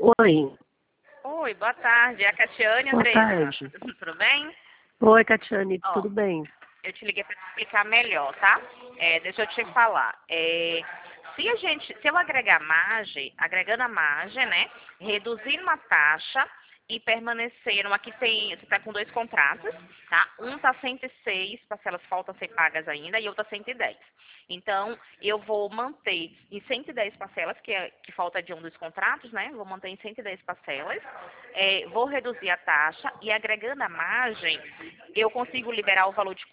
Oi, Oi, boa tarde. É a Catiane, boa Andressa. tarde. Tudo bem? Oi, Catiane, Ó, tudo bem? eu te liguei para te explicar melhor, tá? Deixa eu te falar. Se eu agregar margem, agregando a margem, né? Reduzindo a taxa e permanecendo, aqui tem, você está com dois contratos, tá? Um tá 106, parcelas faltam ser pagas ainda, e outro tá 110. Então, eu vou manter em 110 parcelas, que falta de um dos contratos, né? Vou manter em 110 parcelas, vou reduzir a taxa e agregando a margem, eu consigo liberar o valor de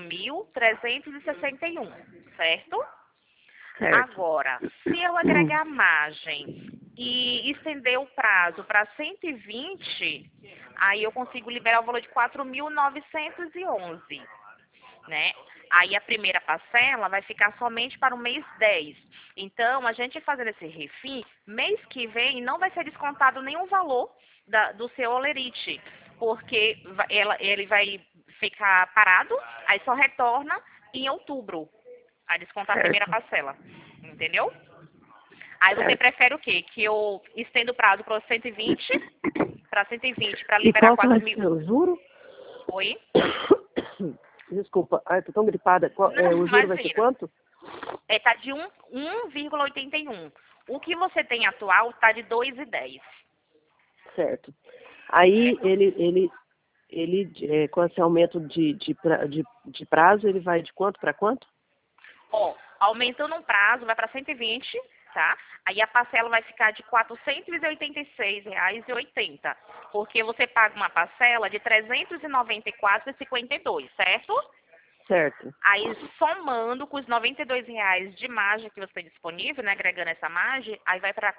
4.361, certo? Certo. Agora, se eu agregar margem e estender o prazo para 120, aí eu consigo liberar o valor de 4.911, né? Aí a primeira parcela vai ficar somente para o mês 10. Então, a gente fazendo esse refim, mês que vem não vai ser descontado nenhum valor do seu olerite, porque ele vai ficar parado, aí só retorna em outubro a descontar a primeira Certo. parcela. Entendeu? Aí você Certo. prefere o quê? Que eu estenda o prazo para 120, para E liberar qual que vai 4 mil. ser o juro? Oi? Desculpa, ai, tô tão gripada. Não, O juro vai ser imagina. quanto? Tá de 1,81. O que você tem atual tá de 2,10. Certo. Aí Certo? ele com esse aumento de prazo, ele vai de quanto para quanto? Ó, aumentando um prazo, vai para 120, tá? Aí a parcela vai ficar de R$ 486,80, porque você paga uma parcela de R$ 394,52, certo? Certo. Aí, somando com os R$ 92 de margem que você tem disponível, né, agregando essa margem, aí vai para R$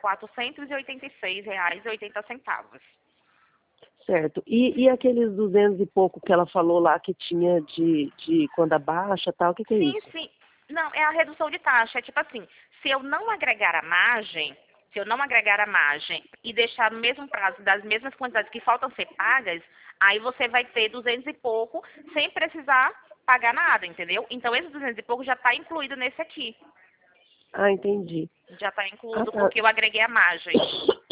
486,80. Certo. E aqueles 200 e pouco que ela falou lá que tinha de quando abaixa tal, o que que é Sim, isso? sim. Não, é a redução de taxa. É tipo assim, se eu não agregar a margem e deixar no mesmo prazo das mesmas quantidades que faltam ser pagas, aí você vai ter 200 e pouco sem precisar pagar nada, entendeu? Então, esses 200 e pouco já está incluído nesse aqui. Ah, entendi. Já está Ah, incluído tá. porque eu agreguei a margem.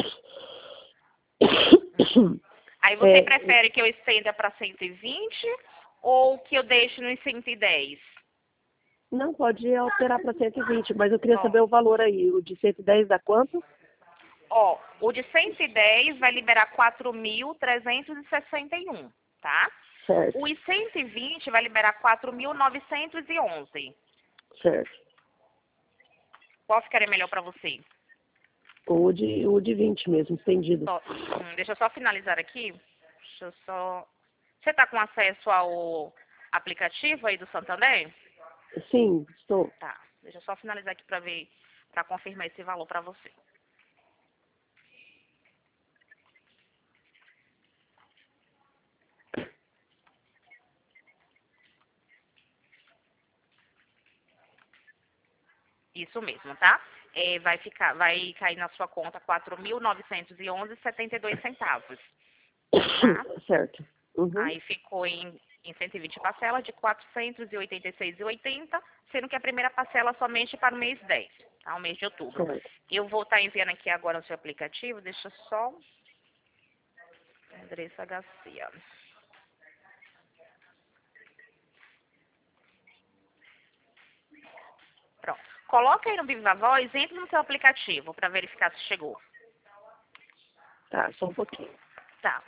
Aí você É, prefere que eu estenda para 120 ou que eu deixe nos 110? não, pode alterar para 120, mas eu queria Ó, saber o valor aí. O de 110 dá quanto? ó, o de 110 vai liberar 4.361, tá? Certo, Os 120 vai liberar 4.911. certo. Qual ficaria melhor para você? O de 20 mesmo, estendido. Deixa eu só finalizar aqui. Deixa eu só... Você está com acesso ao aplicativo aí do Santander? Sim, estou. Tá. Deixa eu só finalizar aqui para ver, para confirmar esse valor para você. Isso mesmo, tá? Vai cair na sua conta 4.911,72, tá? Certo. Uhum. Aí ficou em 120 parcelas de 486,80, sendo que a primeira parcela somente para o mês 10, tá? O mês de outubro. Certo. Eu vou estar enviando aqui agora no seu aplicativo, deixa só... Andressa Garcia. Pronto. Coloca aí no Viva Voz, entre no seu aplicativo para verificar se chegou. Tá, só um pouquinho. Tá.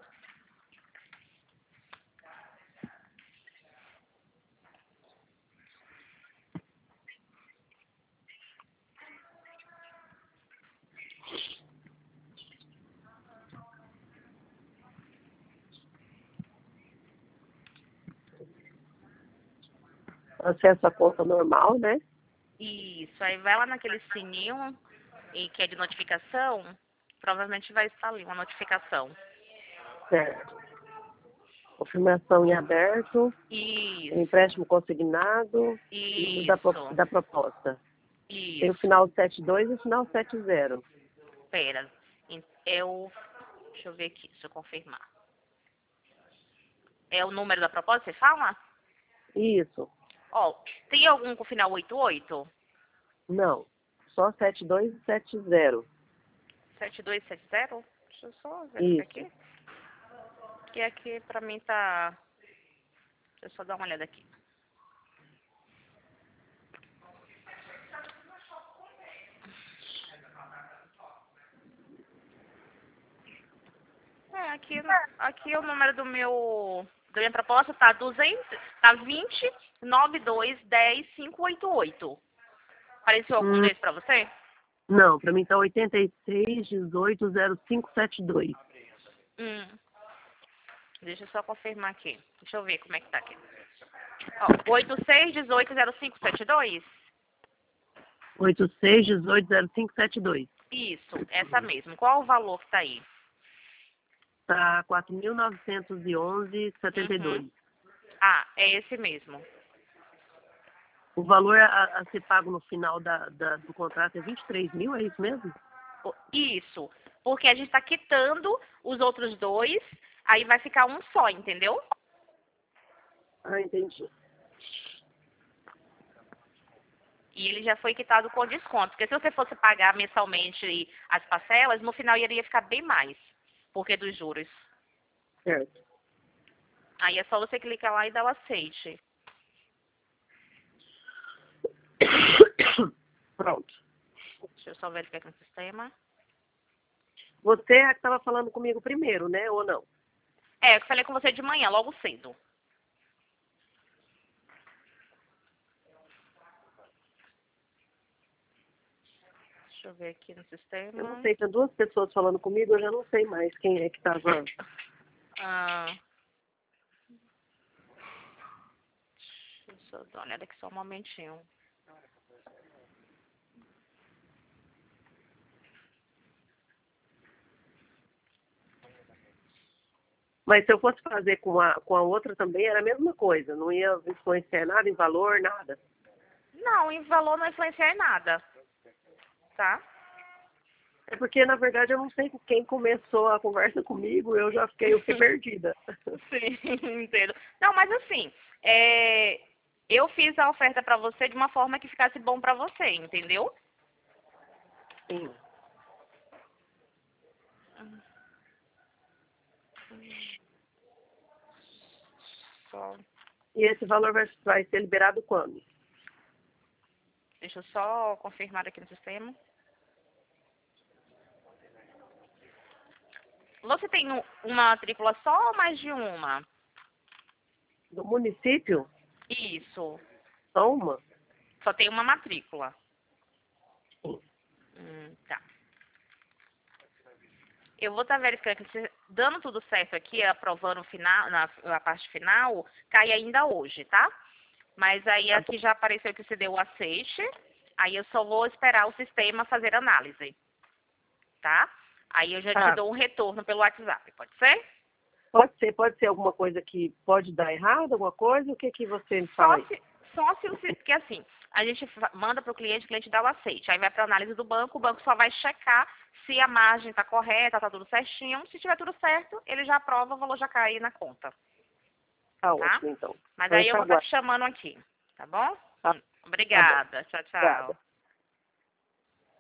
Acesso à conta normal, né? Isso. Aí vai lá naquele sininho e que é de notificação, provavelmente vai estar ali uma notificação. Certo. Confirmação em aberto, Isso, empréstimo consignado e isso, da proposta. Tem o isso. final 72 e o final 70. Pera, deixa eu ver aqui, deixa eu confirmar. É o número da proposta, você fala? Isso. Ó, tem algum com final 88? Não. Só 72 e 70. 7270? Deixa eu só ver Isso. aqui. Que aqui pra mim tá... Deixa eu só dar uma olhada aqui. Aqui o número da minha proposta tá 20 92 10 588. Apareceu algum deles pra você? Não, pra mim tá 83 18 0572. Deixa eu só confirmar aqui. Deixa eu ver como é que tá aqui. Ó, 86 18 0572? 86 18 0572. Isso, essa mesmo. Qual o valor que tá aí? Tá 4.911,72. Ah, é esse mesmo. O valor a ser pago no final do contrato é 23 mil, é isso mesmo? Isso, porque a gente tá quitando os outros dois, aí vai ficar um só, entendeu? Ah, entendi. E ele já foi quitado com desconto. Porque se você fosse pagar mensalmente as parcelas, no final iria ficar bem mais, porque dos juros. Certo. Aí é só você clicar lá e dar o aceite. Pronto. Deixa eu só verificar aqui no sistema. Você é que estava falando comigo primeiro, né? Ou não? É, eu falei com você de manhã, logo cedo. Deixa eu ver aqui no sistema. Eu não sei, tem duas pessoas falando comigo, eu já não sei mais quem é que estava. Deixa eu dar uma olhada aqui só um momentinho. Mas se eu fosse fazer com a outra também, era a mesma coisa. Não ia influenciar nada em valor, nada. Não, em valor não influencia em nada. Tá? É porque, na verdade, eu não sei com quem começou a conversa comigo, eu fiquei perdida. Sim, entendo. Não, mas assim, eu fiz a oferta pra você de uma forma que ficasse bom pra você, entendeu? Sim. Só, E esse valor vai ser liberado quando? deixa eu só confirmar aqui no sistema. Você tem uma matrícula só ou mais de uma? Do município? Isso. Só uma? Só tem uma matrícula. Sim. Tá. Eu vou estar verificando que dando tudo certo aqui, aprovando o final, na parte final, cai ainda hoje, tá? Mas aí Tá aqui já apareceu que você deu o aceite, aí eu só vou esperar o sistema fazer análise, tá? Aí eu já te dou um retorno pelo WhatsApp, pode ser? Pode ser alguma coisa que pode dar errado, alguma coisa? O que você me Só fala aí? porque assim, a gente manda para o cliente dá o aceite. Aí vai para a análise do banco, o banco só vai checar se a margem está correta, está tudo certinho. Se tiver tudo certo, ele já aprova, o valor já cai aí na conta. Tá Tá? ótimo, então. Mas Então, aí eu vou estar te chamando aqui, tá bom? Tá bom. Obrigada. Tchau, Obrigada. tchau.